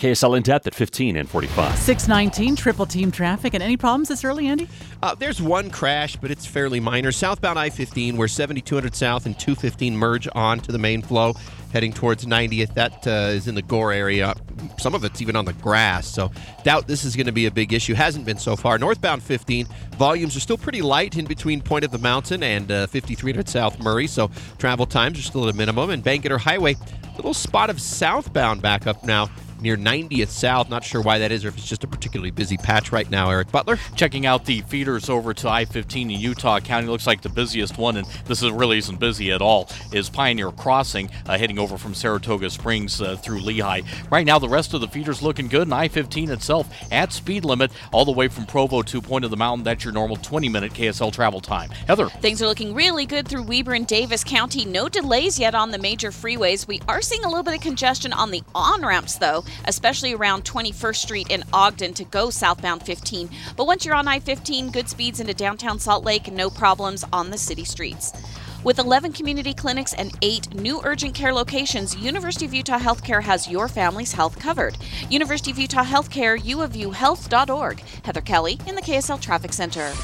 KSL in depth at 15 and 45. 619 Triple Team traffic. And any problems this early, Andy? There's one crash, but it's fairly minor. Southbound I-15, where 7200 South and 215 merge onto the main flow, heading towards 90th. That is in the Gore area. Some of it's even on the grass, so doubt this is going to be a big issue. Hasn't been so far. Northbound 15, volumes are still pretty light in between Point of the Mountain and 5300 South Murray, so travel times are still at a minimum. And Bangerter Highway, little spot of southbound backup now near 90th South. Not sure why that is, or if it's just a particularly busy patch right now. Eric Butler? Checking out the feeders over to I-15 in Utah County. Looks like the busiest one, and really isn't busy at all, is Pioneer Crossing, heading over from Saratoga Springs through Lehigh. Right now, the rest of the feeders looking good, and I-15 itself at speed limit all the way from Provo to Point of the Mountain. That's your normal 20-minute KSL travel time. Heather? Things are looking really good through Weber and Davis County. No delays yet on the major freeways. We are seeing a little bit of congestion on the on-ramps, though, especially around 21st Street in Ogden to go southbound 15. But once you're on I-15, good speeds into downtown Salt Lake, no problems on the city streets. With 11 community clinics and 8 new urgent care locations, University of Utah Healthcare has your family's health covered. University of Utah Healthcare, uofuhealth.org. Heather Kelly in the KSL Traffic Center.